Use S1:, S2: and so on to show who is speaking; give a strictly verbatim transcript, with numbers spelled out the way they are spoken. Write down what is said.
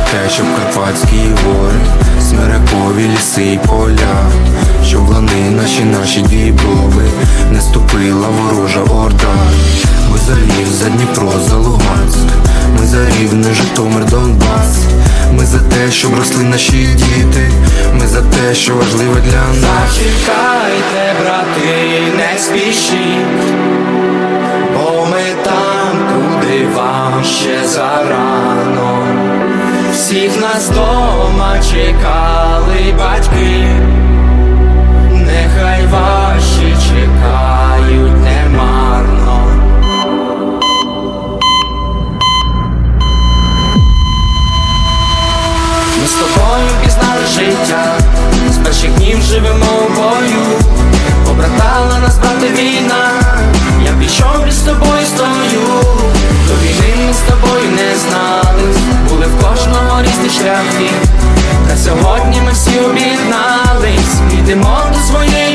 S1: те, щоб Карпатські гори, смирякові ліси й поля, щоб лани наші, наші діброви не ступила ворожа орда. Ми за Львів, за Дніпро, за Луганськ, ми за Рівне, Житомир, Донбас. Ми за те, щоб росли наші діти, ми за те, що важливе для нас.
S2: Зачекайте, брати, не спішіть, бо ми там, куди вам ще зарано. Всіх нас дома чекали батьки, нехай ваші чекають немарно. Ми з тобою пізнали життя, з перших днів живемо у бою. Побратала нас, брате, війна, я пішов із тобою стою. До війни ми з тобою не знали, були в кожного різні шляхи. Та сьогодні ми всі об'єднались, йдемо до своєї